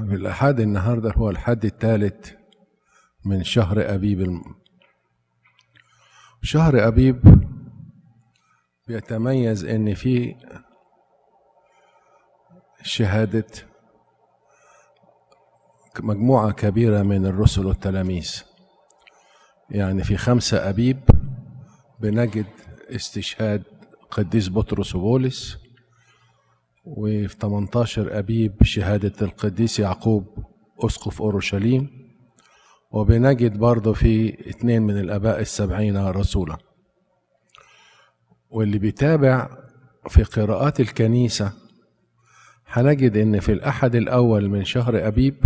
الأحد النهاردة هو الحد الثالث من شهر أبيب. شهر أبيب بيتميز إن فيه شهادة مجموعة كبيرة من الرسل والتلاميذ. يعني في 5 أبيب بنجد استشهاد قديس بطرس وبولس، وفي 18 أبيب شهادة القديس يعقوب أسقف أورشليم، وبنجد برضه في 2 من الآباء ال70 رسولا. واللي بيتابع في قراءات الكنيسة هنجد إن في الأحد الأول من شهر أبيب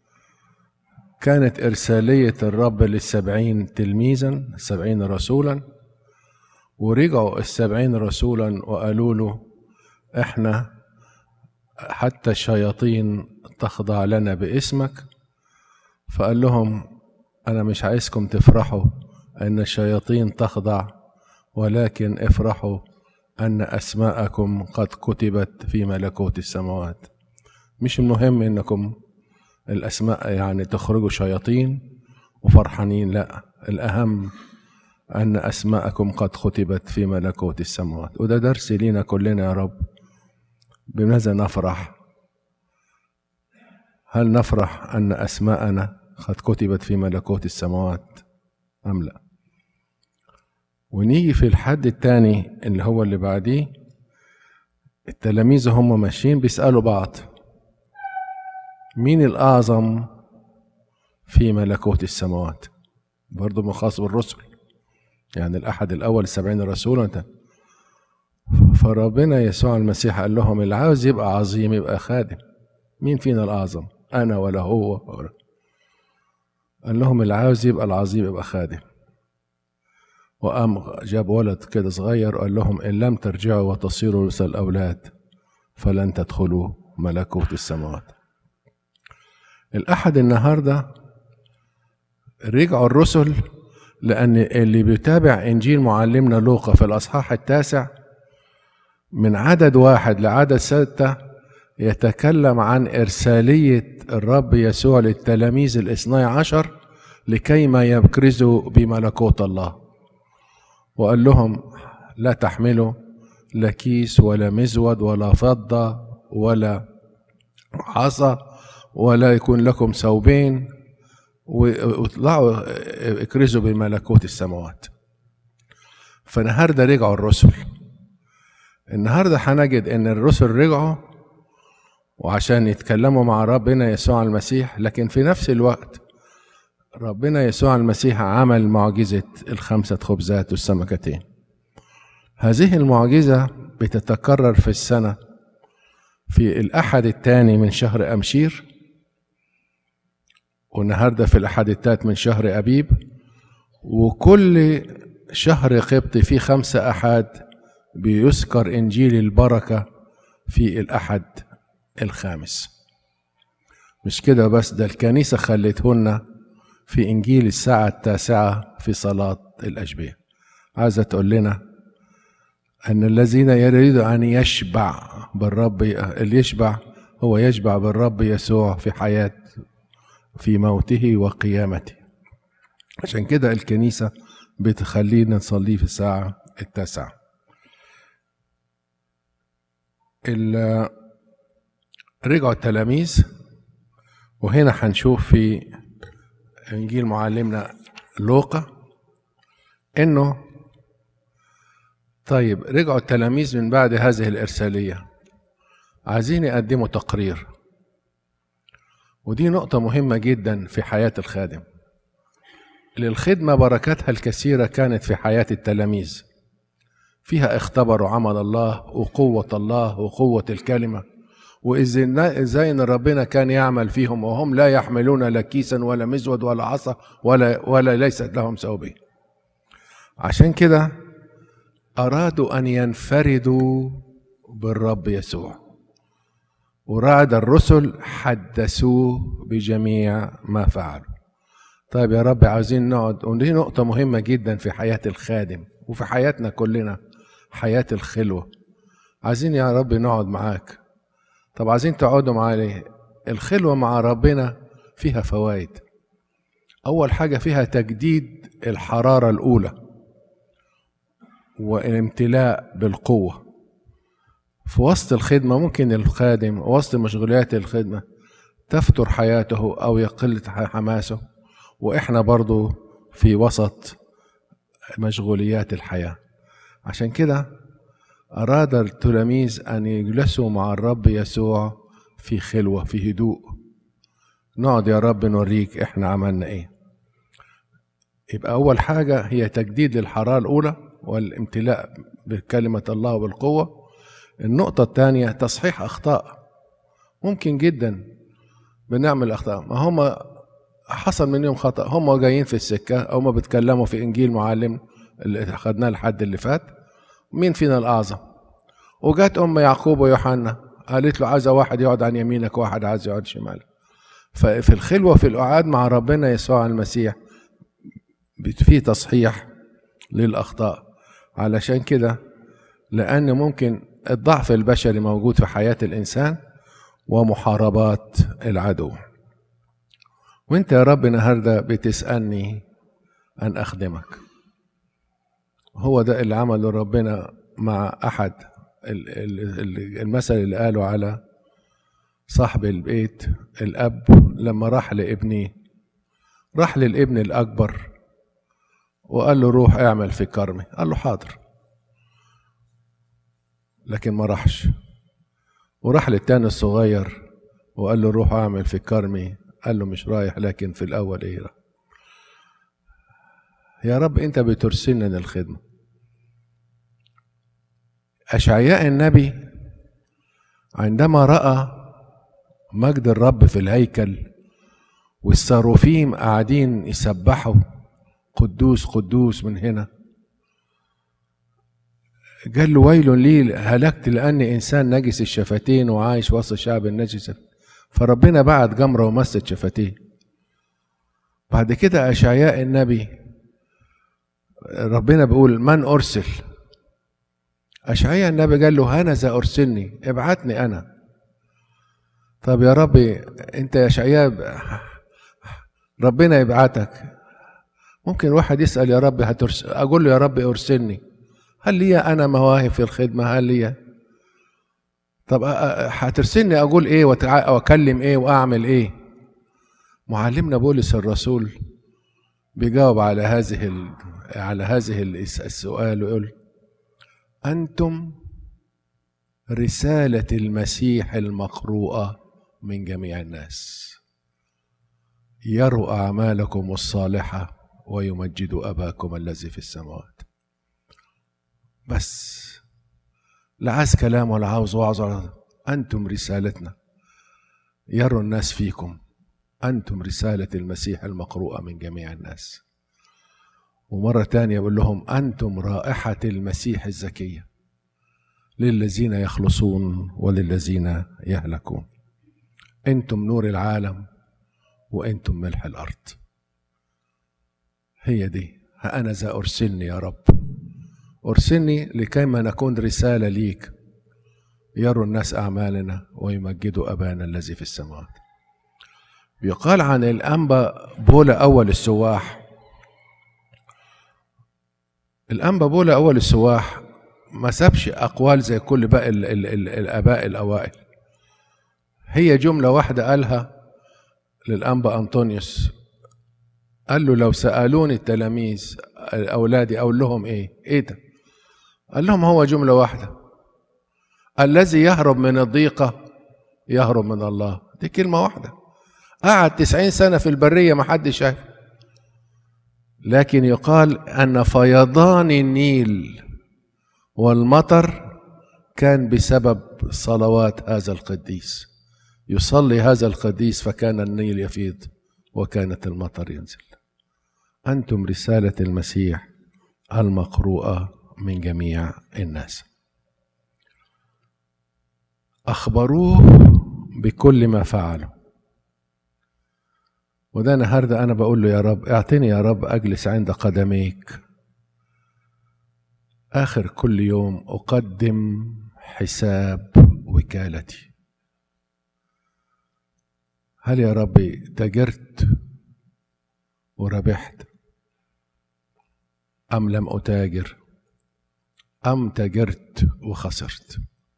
كانت إرسالية الرب ل70 تلميذا 70 رسولا، ورجعوا 70 رسولا وقالوا له احنا حتى الشياطين تخضع لنا باسمك. فقال لهم انا مش عايزكم تفرحوا ان الشياطين تخضع، ولكن افرحوا ان اسماءكم قد كتبت في ملكوت السماوات. مش المهم انكم الاسماء يعني تخرجوا شياطين وفرحانين، لا، الاهم أن أسماءكم قد كتبت في ملكوت السماوات. وده درس لينا كلنا يا رب. بماذا نفرح؟ هل نفرح أن أسماءنا قد كتبت في ملكوت السماوات أم لا؟ ونيجي في الحد الثاني اللي هو اللي بعديه، التلاميذ هم ماشيين بيسألوا بعض مين الأعظم في ملكوت السماوات؟ برضو مخاص بالرسل، يعني الأحد الأول 70 رسولا. فربنا يسوع المسيح قال لهم اللي عاوز يبقى عظيم يبقى خادم. مين فينا الأعظم؟ أنا ولا هو؟ قال لهم اللي عاوز يبقى العظيم يبقى خادم. وقام جاب ولد كده صغير وقال لهم إن لم ترجعوا وتصيروا مثل الأولاد فلن تدخلوا ملكوت السماوات. الأحد النهاردة رجعوا الرسل، لأن اللي بيتابع إنجيل معلمنا لوقا في الأصحاح 9 من عدد 1 لعدد 6 يتكلم عن إرسالية الرب يسوع للتلاميذ 12 لكيما يكرزوا بملكوت الله. وقال لهم لا تحملوا لا كيس ولا مزود ولا فضة ولا عصا، ولا يكون لكم ثوبين، واطلعوا اكرزوا بملكوت السماوات. فالنهارده رجعوا الرسل. النهارده هنجد ان الرسل رجعوا وعشان يتكلموا مع ربنا يسوع المسيح، لكن في نفس الوقت ربنا يسوع المسيح عمل معجزة 5 خبزات والسمكتين. هذه المعجزة بتتكرر في السنة في الأحد الثاني من شهر أمشير، والنهارده في الأحد الثالث من شهر أبيب. وكل شهر قبطي فيه 5 أحد بيذكر إنجيل البركة في الأحد الخامس. مش كده بس، ده الكنيسة خلتهن في إنجيل الساعة 9 في صلاة الأشبية. عايزة تقول لنا أن الذين يريدوا أن يشبع بالرب، اللي يشبع هو يشبع بالرب يسوع في حياة في موته وقيامته. عشان كده الكنيسة بتخلينا نصلي في الساعة 9. رجعوا التلاميذ، وهنا هنشوف في إنجيل معلمنا لوقا إنه طيب رجعوا التلاميذ من بعد هذه الإرسالية عايزين يقدموا تقرير. ودي نقطة مهمة جدا في حياة الخادم. للخدمة بركاتها الكثيرة كانت في حياة التلاميذ، فيها اختبروا عمل الله وقوة الله وقوة الكلمة، وإزاي إن ربنا كان يعمل فيهم وهم لا يحملون لا كيسا ولا مزود ولا عصا ولا ليست لهم ثوبين. عشان كده أرادوا أن ينفردوا بالرب يسوع، ورعد الرسل حدثوه بجميع ما فعلوا. طيب يا رب عاوزين نقعد، ودي نقطة مهمة جدا في حياة الخادم وفي حياتنا كلنا، حياة الخلوة. عايزين يا رب نقعد معاك. طب عايزين تقعدوا معايا ليه؟ الخلوة مع ربنا فيها فوائد. أول حاجة فيها تجديد الحرارة الأولى والامتلاء بالقوة. في وسط الخدمة ممكن الخادم وسط مشغوليات الخدمة تفتر حياته أو يقل حماسه، وإحنا برضو في وسط مشغوليات الحياة. عشان كده أراد التلاميذ أن يجلسوا مع الرب يسوع في خلوة، في هدوء، نقعد يا رب نوريك إحنا عملنا إيه. يبقى أول حاجة هي تجديد للحرارة الأولى والامتلاء بكلمة الله وبالقوة. النقطة الثانية تصحيح أخطاء. ممكن جدا بنعمل أخطاء، ما هم حصل منهم خطأ، هم جايين في السكة أو ما بيتكلموا في إنجيل معلم اللي أخذناه الحد اللي فات، مين فينا الأعظم؟ وجات أم يعقوب ويوحنا قالت له عايزة واحد يقعد عن يمينك وواحد عايز يقعد شمالك. ففي الخلوة في القعاد مع ربنا يسوع المسيح في تصحيح للأخطاء. علشان كده لأن ممكن الضعف البشري موجود في حياة الإنسان ومحاربات العدو. وانت يا رب النهارده بتسألني أن أخدمك. هو ده اللي عمله ربنا مع أحد المثل اللي قاله على صاحب البيت الأب لما راح لابنه، راح للابن الأكبر وقال له روح اعمل في كرمي، قال له حاضر، لكن ما راحش. وراح للتاني الصغير وقال له روح اعمل في كرمي، قال له مش رايح، لكن في الأول ايه؟ يا رب انت بترسلنا للخدمة. أشعياء النبي عندما رأى مجد الرب في الهيكل والساروفيم قاعدين يسبحوا قدوس قدوس من هنا، قال له ويل لي هلكت لأني إنسان نجس الشفتين وعايش وسط شعب النجس. فربنا بعت جمرة ومست شفتيه. بعد كده أشعياء النبي ربنا بيقول من أرسل؟ أشعياء النبي قال له هنذا أرسلني، ابعتني أنا. طب يا ربي أنت يا أشعياء ربنا يبعتك، ممكن واحد يسأل يا رب أقول له يا رب أرسلني، هل لي أنا مواهب في الخدمة؟ هل لي؟ طب هترسلني أقول إيه وأكلم إيه وأعمل إيه؟ معلمنا بولس الرسول بيجاوب على هذه السؤال ويقول أنتم رسالة المسيح المقروءة من جميع الناس، يروا أعمالكم الصالحة ويمجدوا أباكم الذي في السماوات. بس لا عايز كلام ولا عاوز وعظ، أنتم رسالتنا، يروا الناس فيكم، أنتم رسالة المسيح المقروءة من جميع الناس. ومرة تانية يقول لهم أنتم رائحة المسيح الزكية للذين يخلصون وللذين يهلكون. أنتم نور العالم وأنتم ملح الأرض. هي دي، ها أنا ذا أرسلني يا رب، أرسلني لكيما نكون رسالة ليك، يروا الناس أعمالنا ويمجدوا أبانا الذي في السماوات. يقال عن الأنبا بولا أول السواح، الأنبا بولا أول السواح ما سابش أقوال زي كل باقي الآباء الأوائل. هي جملة واحدة قالها للأنبا أنطونيوس، قال له لو سألوني التلاميذ أولادي أقول لهم إيه ده؟ قال لهم هو جملة واحدة، الذي يهرب من الضيقة يهرب من الله. دي كلمة واحدة. قعد 90 سنة في البرية ما حد شايف، لكن يقال أن فيضان النيل والمطر كان بسبب صلوات هذا القديس. يصلي هذا القديس فكان النيل يفيض وكانت المطر ينزل. أنتم رسالة المسيح المقروءة من جميع الناس. أخبروه بكل ما فعلوا. وده النهارده أنا بقول له يا رب اعطني يا رب أجلس عند قدميك آخر كل يوم أقدم حساب وكالتي. هل يا ربي تاجرت وربحت أم لم أتاجر أم تاجرت وخسرت؟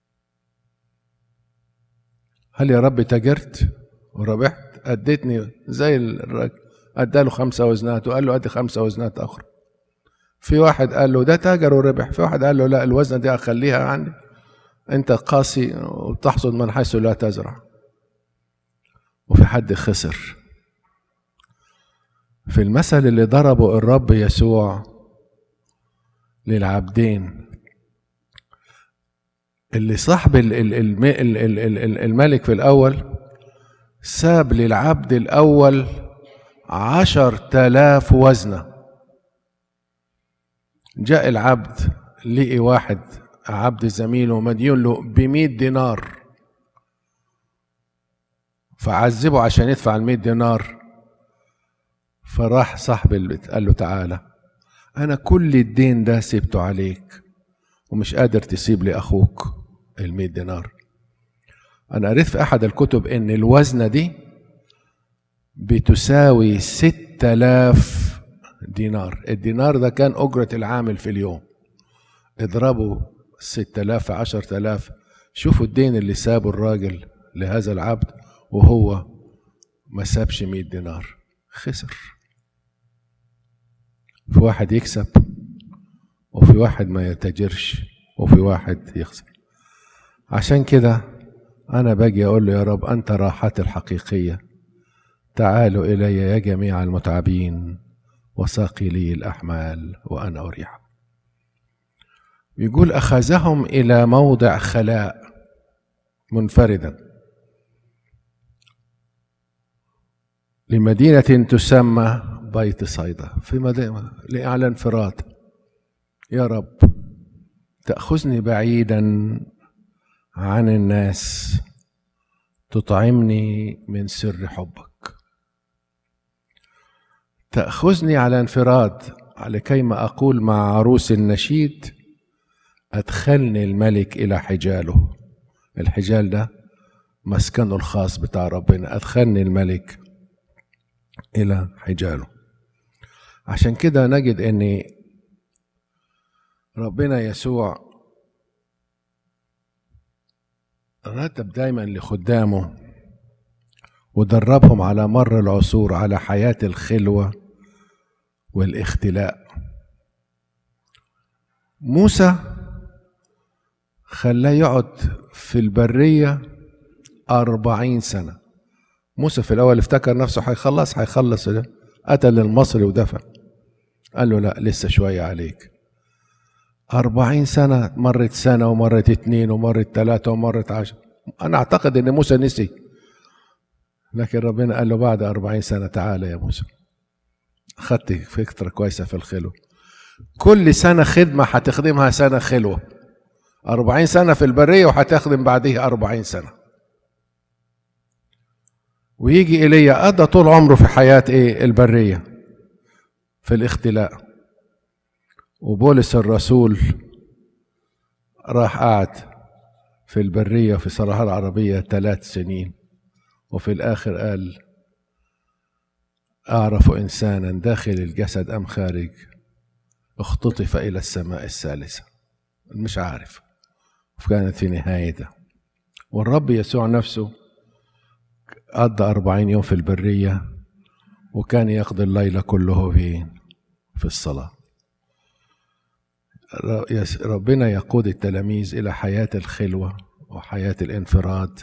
هل يا رب تاجرت وربحت؟ أديتني زي الراجل أداله 5 وزنات وقال له أدي 5 وزنات أخرى. في واحد قال له ده تاجر وربح، في واحد قال له لا الوزنة دي أخليها عندي، أنت قاسي وتحصد من حيث لا تزرع. وفي حد خسر. في المثل اللي ضربه الرب يسوع للعبدين، اللي صاحب الملك في الأول ساب للعبد الأول 10,000 وزنة. جاء العبد لقي واحد عبد زميله مديون له ب100 دينار، فعذبه عشان يدفع ال100 دينار. فراح صاحب البيت قال له تعالى، أنا كل الدين ده سيبته عليك ومش قادر تسيب لي أخوك ال100 دينار. أنا قريت في أحد الكتب إن الوزنة دي بتساوي 6,000 دينار. الدينار ده كان أجرة العامل في اليوم. اضربوا 6,000 في 10,000، شوفوا الدين اللي سابه الراجل لهذا العبد وهو ما سابش 100 دينار، خسر. في واحد يكسب وفي واحد ما يتاجرش وفي واحد يخسر. عشان كده أنا باجي أقول له يا رب أنت راحتي الحقيقية، تعالوا إلي يا جميع المتعبين وثاقلي الأحمال وأنا أريح. يقول أخذهم إلى موضع خلاء منفردا لمدينة تسمى بيت صيدا، في مدينة على انفراد. يا رب تأخذني بعيدا عن الناس، تطعمني من سر حبك. تأخذني على انفراد لكيما أقول مع عروس النشيد أدخلني الملك إلى حجاله. الحجال ده مسكنه الخاص بتاع ربنا. أدخلني الملك إلى حجاله. عشان كده نجد أن ربنا يسوع رتب دايما لخدامه ودربهم على مر العصور على حياة الخلوة والاختلاء. موسى خلاه يقعد في البرية 40 سنة. موسى في الأول افتكر نفسه هيخلص ده، قتل المصري ودفع. قال له لا لسه شوية عليك. 40 سنة، مرت سنة ومرت 2 ومرت 3 ومرت 10. أنا أعتقد أن موسى نسي، لكن ربنا قال له بعد 40 سنة تعالى يا موسى. خدت فكرة كويسة في الخلوة. كل سنة خدمة هتخدمها سنة خلوة. 40 سنة في البرية وهتخدم بعدها 40 سنة. ويجي إيليا قضى طول عمره في حياة البرية في الاختلاء. وبولس الرسول راح قعد في البرية في الصحراء العربية 3 سنين، وفي الآخر قال أعرف إنسانا داخل الجسد أم خارج اختطف إلى السماء الثالثة. مش عارف. وكانت في نهايته. والرب يسوع نفسه قضى 40 يوم في البرية، وكان يقضي الليل كله في الصلاة. ربنا يقود التلاميذ إلى حياة الخلوة وحياة الانفراد.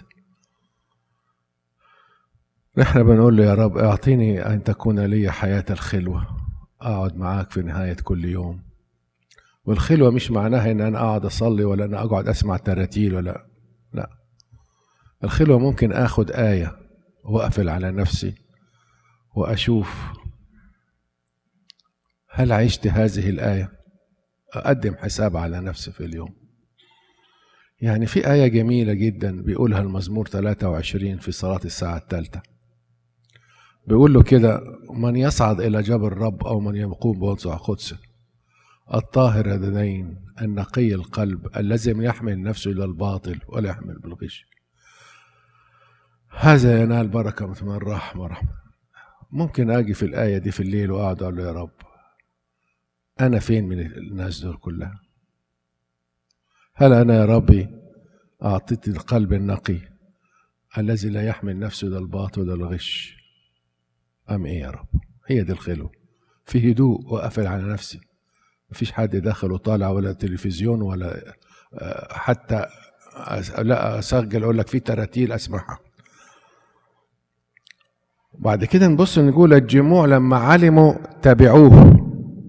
نحن بنقول له يا رب اعطيني أن تكون لي حياة الخلوة، أقعد معاك في نهاية كل يوم. والخلوة مش معناها أن أنا أقعد أصلي ولا أنا أقعد أسمع تراتيل ولا لا. الخلوة ممكن أخد آية وأقفل على نفسي وأشوف هل عشت هذه الآية، أقدم حساب على نفسي في اليوم. يعني في آية جميلة جدا بيقولها المزمور 23 في صلاة الساعة 3. بيقول له كده: من يصعد إلى جبل الرب أو من يقوم بوضع قدسه، الطاهر اليدين النقي القلب الذي يحمل نفسه إلى الباطل ولا يحمل بالغش. هذا ينال بركة من الرحمة. ممكن أجي في الآية دي في الليل وأقعد أقول له يا رب أنا فين من الناس دول كلها؟ هل أنا يا ربي أعطيت القلب النقي الذي لا يحمل نفسه ده الباطل ولا الغش أم إيه يا رب؟ هي دي الخلوة، في هدوء وقفل على نفسي، مفيش حد داخل وطالع ولا تلفزيون ولا حتى لا أسجل أقول لك في تراتيل أسمعها. بعد كده نبص نقول الجموع لما علموا تبعوه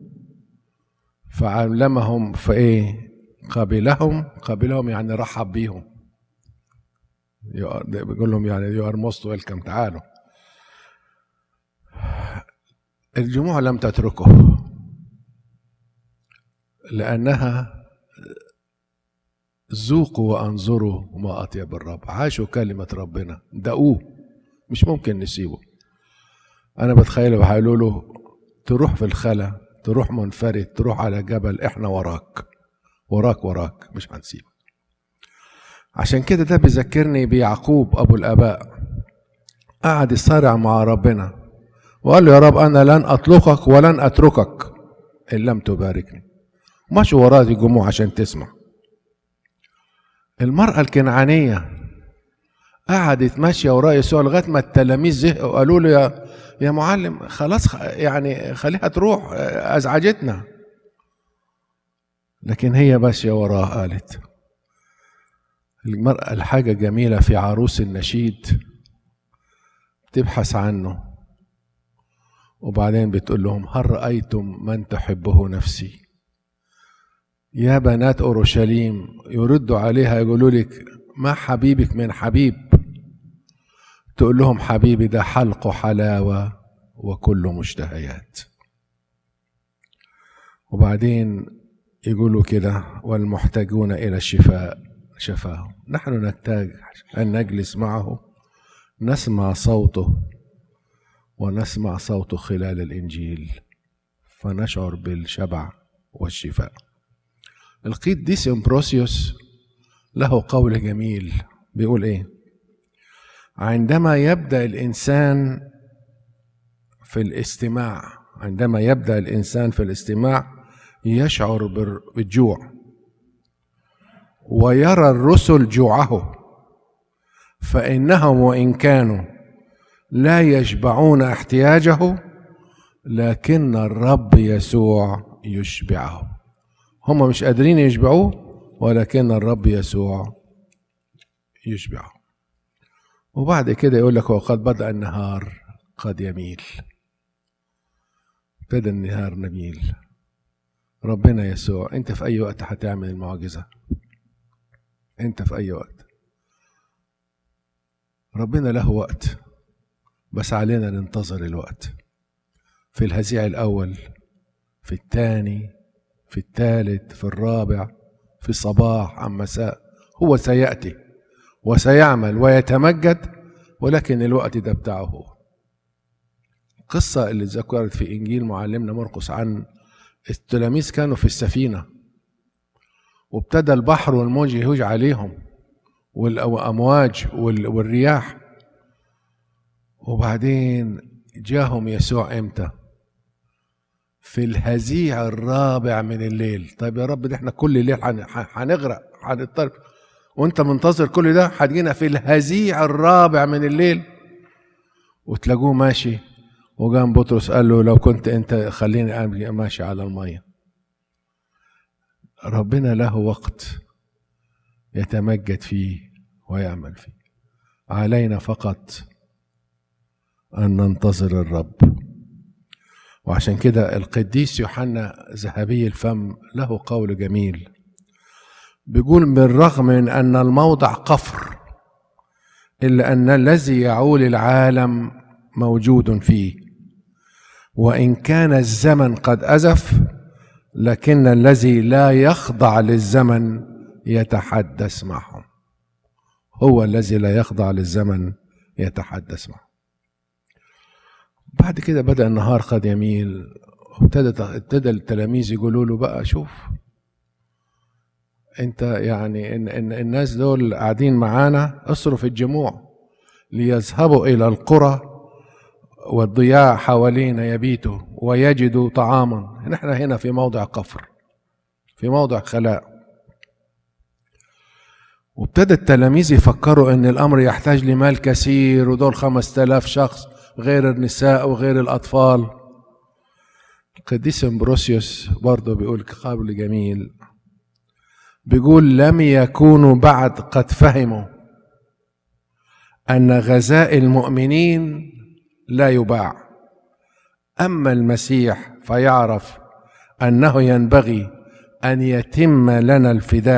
فعلمهم فايه قبلهم يعني رحب بيهم، بيقول لهم يعني يو ار موست ويلكم، تعالوا. الجموع لم تتركه لأنها ذوقوا وانظروا ما أطيب الرب، عاشوا كلمة ربنا، دقوه، مش ممكن نسيبه. أنا بتخيل وهيقولوا له تروح في الخلا، تروح منفرد، تروح على جبل، احنا وراك وراك وراك، مش هنسيبك. عشان كده ده بيذكرني بيعقوب أبو الآباء، قعد يصارع مع ربنا وقال له يا رب أنا لن أطلقك ولن أتركك إن لم تباركني. ماشي وراه الجموع عشان تسمع. المرأة الكنعانية قعدت ماشية وراه يسوع لغاية ما التلاميذ زهقوا قالوا له يا معلم خلاص يعني خليها تروح، أزعجتنا. لكن هي ماشية وراه. قالت المرأة الحاجة جميلة في عروس النشيد، تبحث عنه وبعدين بتقول لهم هل رأيتم من تحبه نفسي؟ يا بنات أورشليم يردوا عليها يقولوا لك ما حبيبك من حبيب، تقول لهم حبيبي ده حلق حلاوة وكل مشتهيات. وبعدين يقولوا كده والمحتاجون إلى الشفاء شفاهم. نحن نحتاج أن نجلس معه، نسمع صوته ونسمع صوته خلال الإنجيل فنشعر بالشبع والشفاء. القديس امبروسيوس له قول جميل بيقول ايه؟ عندما يبدأ الإنسان في الاستماع يشعر بالجوع ويرى الرسل جوعه، فإنهم وإن كانوا لا يشبعون احتياجه لكن الرب يسوع يشبعه. هم مش قادرين يشبعوه ولكن الرب يسوع يشبعه. وبعد كده يقول لك وقد بدأ النهار قد يميل. ابتدى النهار نميل. ربنا يسوع انت في اي وقت هتعمل المعجزة، انت في اي وقت. ربنا له وقت بس علينا ننتظر الوقت، في الهزيع الأول، في الثاني، في الثالث، في الرابع، في الصباح أم مساء، هو سيأتي وسيعمل ويتمجد، ولكن الوقت ده بتاعه هو. القصة اللي ذكرت في إنجيل معلمنا مرقس عن التلاميذ كانوا في السفينة وابتدى البحر والموج يهوج عليهم والأمواج والرياح، وبعدين جاهم يسوع امتى؟ في الهزيع الرابع من الليل. طيب يا رب ده احنا كل ليل هنغرق هنضطرب وانت منتظر كل ده، هتجينا في الهزيع الرابع من الليل. وتلاقوه ماشي، وقام بطرس قال له لو كنت انت خليني ماشي على المية. ربنا له وقت يتمجد فيه ويعمل فيه، علينا فقط أن ننتظر الرب. وعشان كده القديس يوحنا ذهبي الفم له قول جميل بيقول بالرغم من أن الموضع قفر إلا أن الذي يعول العالم موجود فيه، وإن كان الزمن قد أزف لكن الذي لا يخضع للزمن يتحدث معهم. هو الذي لا يخضع للزمن يتحدث معهم. بعد كده بدأ النهار قد يميل، ابتدى التلاميذ يقولوا له بقى شوف انت يعني إن الناس دول قاعدين معانا اصرف الجموع، ليذهبوا إلى القرى والضياع حوالين يبيتوا ويجدوا طعاما. نحن هنا في موضع قفر، في موضع خلاء. وابتدى التلاميذ يفكروا ان الامر يحتاج لمال كثير، ودول 5000 شخص غير النساء وغير الاطفال. القديس امبروسيوس برضه بيقول قول جميل، بيقول لم يكونوا بعد قد فهموا ان غذاء المؤمنين لا يباع، اما المسيح فيعرف انه ينبغي ان يتم لنا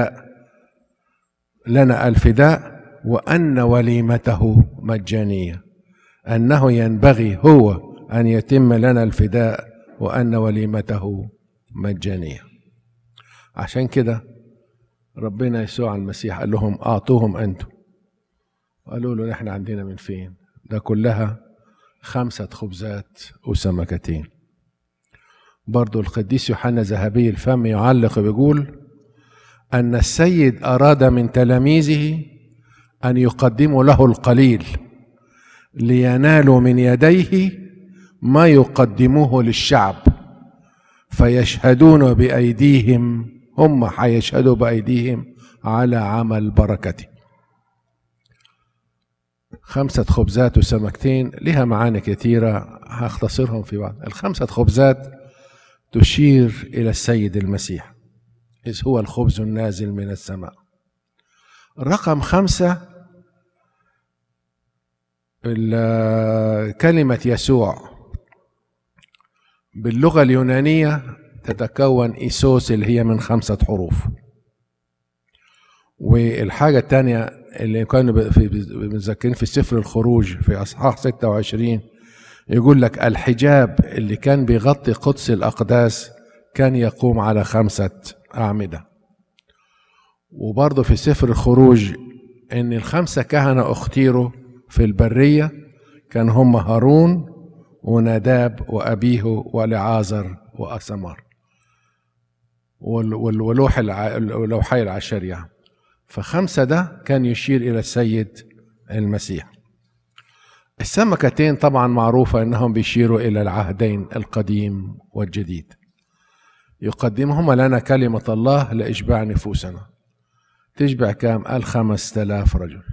الفداء وأن وليمته مجانية. أنه ينبغي هو أن يتم لنا الفداء وأن وليمته مجانية. عشان كده ربنا يسوع المسيح قال لهم أعطوهم أنتم. قالوا له نحن عندنا من فين؟ ده كلها 5 خبزات وسمكتين. برضو القديس يوحنا ذهبي الفم يعلق بيقول أن السيد أراد من تلاميذه أن يقدموا له القليل لينالوا من يديه ما يقدموه للشعب، فيشهدون بأيديهم، هم حيشهدوا بأيديهم على عمل بركته. 5 خبزات وسمكتين لها معاني كثيرة هختصرهم في بعض. 5 خبزات تشير إلى السيد المسيح إذ هو الخبز النازل من السماء. رقم 5 كلمة يسوع باللغة اليونانية تتكون إيسوس اللي هي من 5 حروف. والحاجة الثانية اللي كانوا مذكرين في سفر الخروج في أصحاح 26 يقول لك الحجاب اللي كان بيغطي قدس الأقداس كان يقوم على 5 أعمدة. وبرضه في سفر الخروج ان 5 كهنة اختيروا في البرية كان هم هارون وناداب وأبيه ولعازر وأسمار ولوحي العشرية. ف5 ده كان يشير إلى السيد المسيح. السمكتين طبعا معروفة انهم بيشيروا إلى العهدين القديم والجديد، يقدمهما لنا كلمة الله لإشباع نفوسنا. تشبع كام؟ قال 5000 رجل.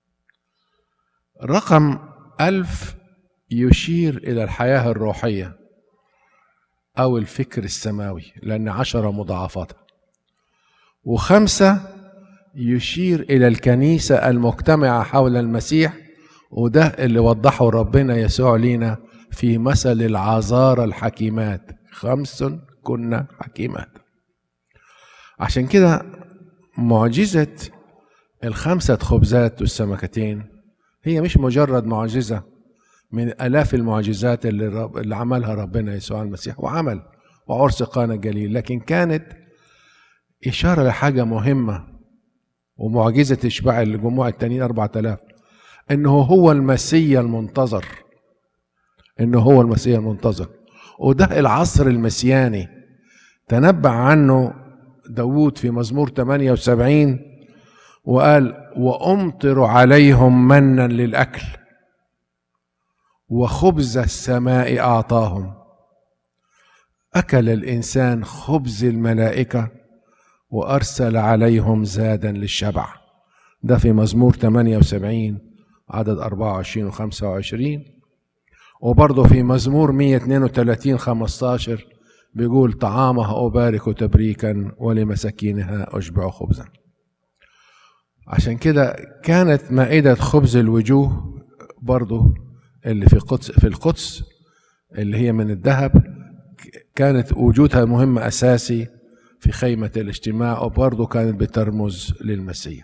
رقم 1000 يشير إلى الحياة الروحية أو الفكر السماوي لأن 10 مضاعفات. و5 يشير إلى الكنيسة المجتمعة حول المسيح، وده اللي وضحه ربنا يسوع لينا في مثل العذارى الحكيمات، 5 كنا حكيمات. عشان كده معجزة 5 خبزات والسمكتين هي مش مجرد معجزة من آلاف المعجزات اللي عملها ربنا يسوع المسيح وعمل وعرس قانا الجليل، لكن كانت إشارة لحاجة مهمة ومعجزة إشباع الجموع التانيين 4000، إنه هو المسيح المنتظر، إنه هو المسيح المنتظر. وده العصر المسياني تنبأ عنه داود في مزمور 78 وقال وأمطر عليهم منا للأكل وخبز السماء أعطاهم. أكل الإنسان خبز الملائكة وأرسل عليهم زادا للشبع. ده في مزمور 78 عدد 24 و25. وبرضه في مزمور 132 15 بيقول طعامها أبارك تبريكا ولمساكينها أشبع خبزا. عشان كده كانت مائدة خبز الوجوه برضه اللي في القدس اللي هي من الذهب كانت وجودها مهم أساسي في خيمة الاجتماع، وبرضه كانت بترمز للمسيح.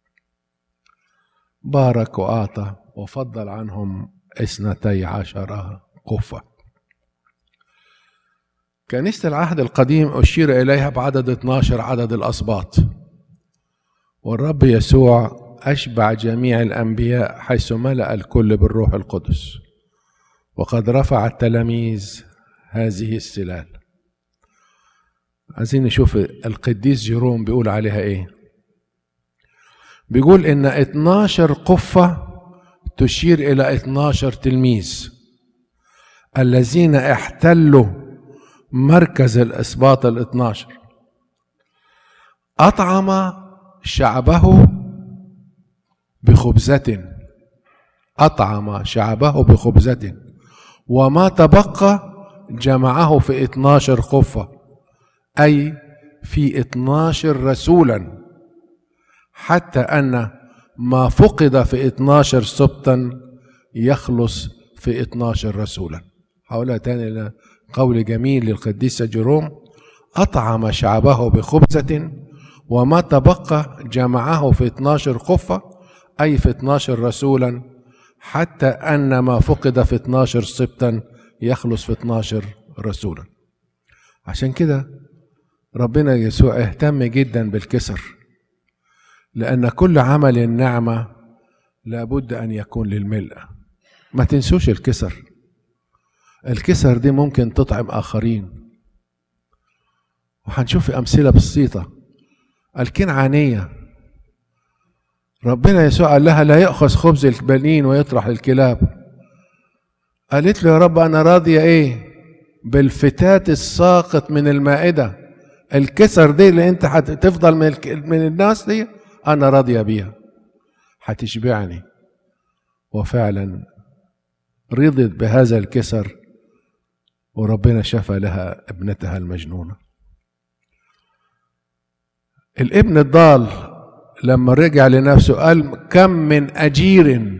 بارك وأعطى وفضل عنهم 12 قفة. كنيسة العهد القديم أشير إليها بعدد 12 عدد الأسباط، والرب يسوع أشبع جميع الأنبياء حيث ملأ الكل بالروح القدس، وقد رفع التلاميذ هذه السلال. عايزين نشوف القديس جيروم بيقول عليها إيه. بيقول إن 12 قفة تشير إلى 12 تلميذ الذين احتلوا مركز الإسباط 12. أطعم شعبه بخبزة، أطعم شعبه بخبزة، وما تبقى جمعه في 12 خفة، أي في 12 رسولا، حتى أن ما فقد في 12 سبطا يخلص في 12 رسولا. حولها تاني قول جميل للقديس جيروم: أطعم شعبه بخبزة وما تبقى جمعه في 12 خفة، أي في 12 رسولا، حتى أن ما فقد في 12 سبطا يخلص في 12 رسولا. عشان كده ربنا يسوع اهتم جدا بالكسر، لأن كل عمل النعمة لابد أن يكون للملء. ما تنسوش الكسر. الكسر دي ممكن تطعم آخرين، وهنشوف أمثلة بسيطة. الكنعانية ربنا يسوع قال لها: لا يأخذ خبز البنين ويطرح الكلاب. قالت له: يا رب أنا راضية إيه بالفتات الساقط من المائدة، الكسر دي اللي انت هتفضل من الناس دي انا راضية بيها، هتشبعني. وفعلا رضت بهذا الكسر، وربنا شفى لها ابنتها المجنونة. الابن الضال لما رجع لنفسه قال: كم من أجير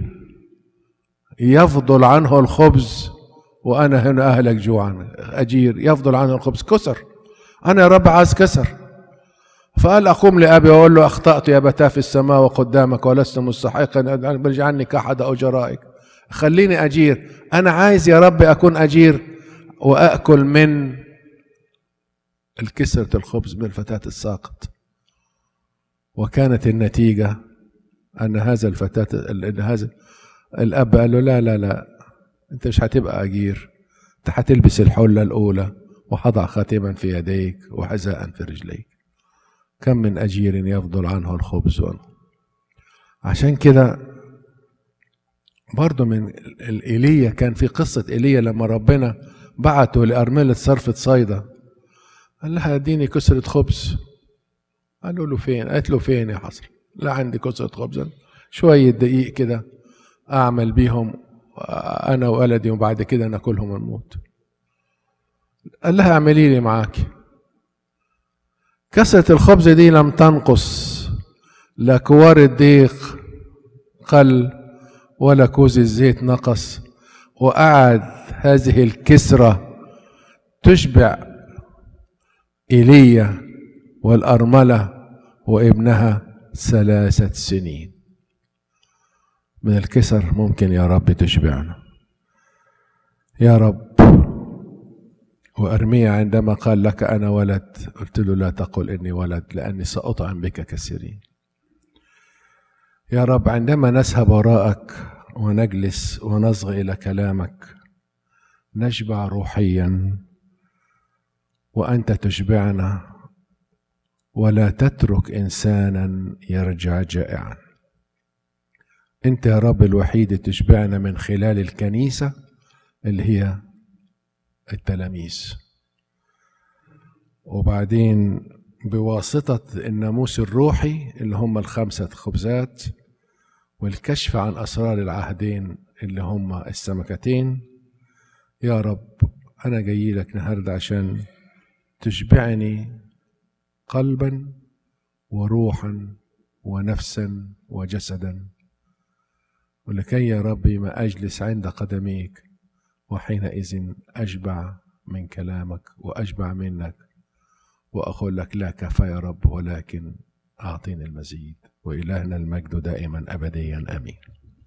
يفضل عنه الخبز وأنا هنا أهلك جوعا. أجير يفضل عنه الخبز، كسر. أنا يا رب عايز كسر. فقال: أقوم لأبي وأقول له: أخطأت يا أبتاه في السماء وقدامك ولست مستحقا أن برجع عني كأحد أجرائك، خليني أجير. أنا عايز يا رب أكون أجير وأكل من الكسرة الخبز من الفتاة الساقط. وكانت النتيجة أن هذا الأب قال له: لا لا لا، أنت مش هتبقى أجير، أنت هتلبس الحلة الأولى وحضع خاتما في يديك وحذاء في رجليك. كم من أجير يفضل عنه الخبز. عشان كده برضو من إيليا، كان في قصة إيليا لما ربنا بعته لأرملة صرفة صيدا، قال لها: اديني كسرة خبز. قالوا له: فين؟ قالت له: فين يا حصر؟ لا عندي كسرة خبز، شوية دقيق كده أعمل بيهم أنا وولدي وبعد كده ناكلهم ونموت. قال لها: اعملي لي معاك. كسرة الخبز دي لم تنقص، لا كوار الدقيق قل ولا كوز الزيت نقص، وقعد هذه الكسرة تشبع إيليا والأرملة وابنها 3 سنين. من الكسر ممكن يا رب تشبعنا يا رب. وأرميا عندما قال لك أنا ولد، قلت له: لا تقل إني ولد لأني سأطعم بك كثيرين. يا رب عندما نذهب وراءك ونجلس ونصغي إلى كلامك نشبع روحيا، وأنت تشبعنا، ولا تترك إنسانا يرجع جائعا. أنت يا رب الوحيد تشبعنا من خلال الكنيسة اللي هي التلاميذ، وبعدين بواسطة الناموس الروحي اللي هم 5 خبزات، والكشف عن أسرار العهدين اللي هم السمكتين. يا رب أنا جاي لك النهارده عشان تشبعني قلبا وروحا ونفسا وجسدا، ولكي يا ربي ما أجلس عند قدميك وحينئذ أشبع من كلامك وأشبع منك وأقول لك: لا كفى يا رب ولكن أعطيني المزيد. وإلهنا المجد دائما أبديا آمين.